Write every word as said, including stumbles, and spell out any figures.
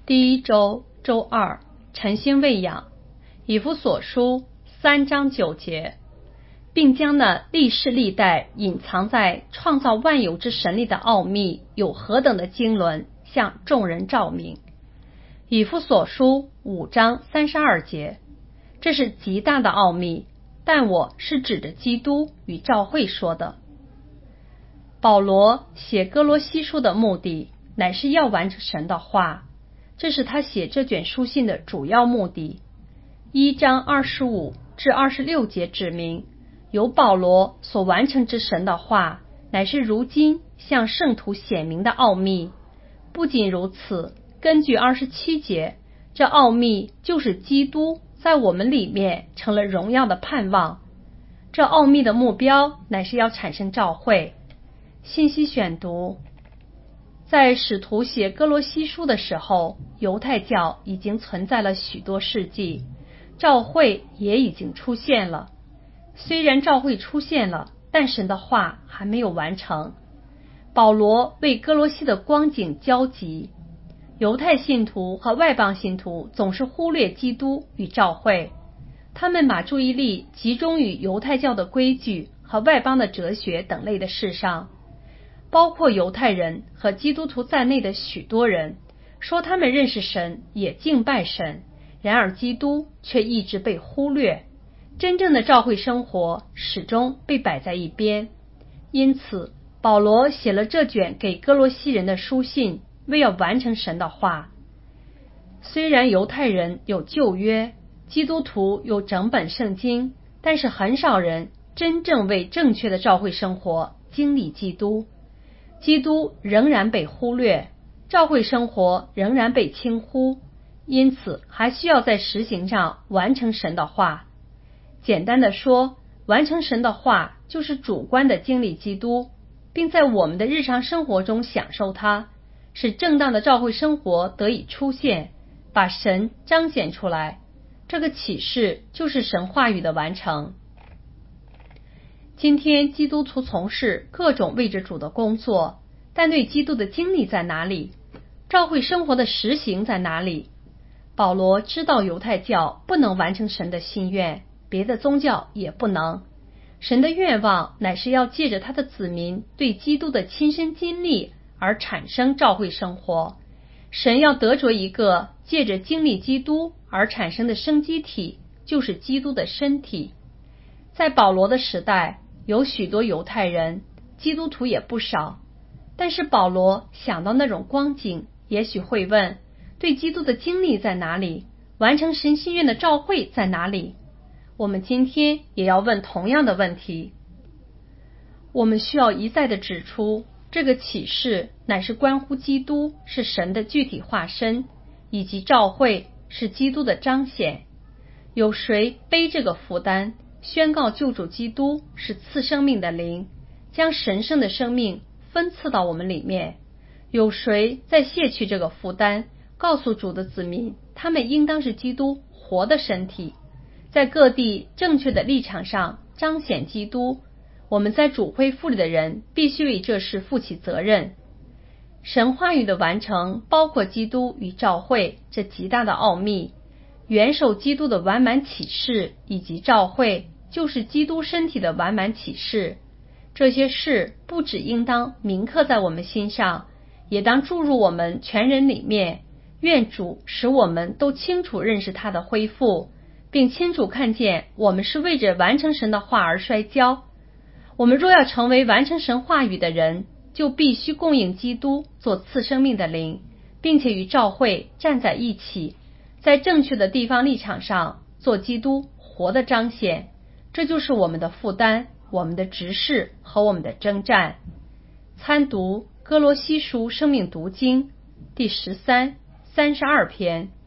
第一周周二，晨星喂养，以弗所书三章九节，并将那历世历代隐藏在创造万有之神力的奥秘有何等的经纶，向众人照明。以弗所书五章三十二节，这是极大的奥秘，但我是指着基督与教会说的。保罗写哥罗西书的目的乃是要完成神的话，这是他写这卷书信的主要目的。一章二十五至二十六节指明，由保罗所完成之神的话，乃是如今向圣徒显明的奥秘。不仅如此，根据二十七节，这奥秘就是基督在我们里面成了荣耀的盼望。这奥秘的目标乃是要产生教会。信息选读：在使徒写哥罗西书的时候，犹太教已经存在了许多世纪，教会也已经出现了。虽然教会出现了，但神的话还没有完成。保罗为哥罗西的光景焦急，犹太信徒和外邦信徒总是忽略基督与教会，他们把注意力集中于犹太教的规矩和外邦的哲学等类的事上。包括犹太人和基督徒在内的许多人说他们认识神，也敬拜神，然而基督却一直被忽略，真正的教会生活始终被摆在一边。因此保罗写了这卷给哥罗西人的书信，为要完成神的话。虽然犹太人有旧约，基督徒有整本圣经，但是很少人真正为正确的教会生活经历基督。基督仍然被忽略，教会生活仍然被轻忽，因此还需要在实行上完成神的话。简单的说，完成神的话就是主观的经历基督，并在我们的日常生活中享受它，使正当的教会生活得以出现，把神彰显出来。这个启示就是神话语的完成。今天基督徒从事各种为着主的工作，但对基督的经历在哪里？教会生活的实行在哪里？保罗知道犹太教不能完成神的心愿，别的宗教也不能。神的愿望乃是要借着他的子民对基督的亲身经历而产生教会生活。神要得着一个借着经历基督而产生的生机体，就是基督的身体。在保罗的时代，有许多犹太人，基督徒也不少，但是保罗想到那种光景，也许会问，对基督的经历在哪里？完成神心愿的教会在哪里？我们今天也要问同样的问题。我们需要一再的指出，这个启示乃是关乎基督是神的具体化身，以及教会是基督的彰显。有谁背这个负担，宣告救主基督是赐生命的灵，将神圣的生命分赐到我们里面？有谁在卸去这个负担，告诉主的子民，他们应当是基督活的身体，在各地正确的立场上彰显基督？我们在主恢复里的人必须为这事负起责任。神话语的完成包括基督与教会这极大的奥秘，元首基督的完满启示，以及教会就是基督身体的完满启示。这些事不只应当铭刻在我们心上，也当注入我们全人里面。愿主使我们都清楚认识他的恢复，并清楚看见我们是为着完成神的话而摔跤。我们若要成为完成神话语的人，就必须供应基督做赐生命的灵，并且与教会站在一起，在正确的地方立场上做基督活的彰显。这就是我们的负担，我们的执事和我们的征战。参读哥罗西书生命读经第十三、三十二篇。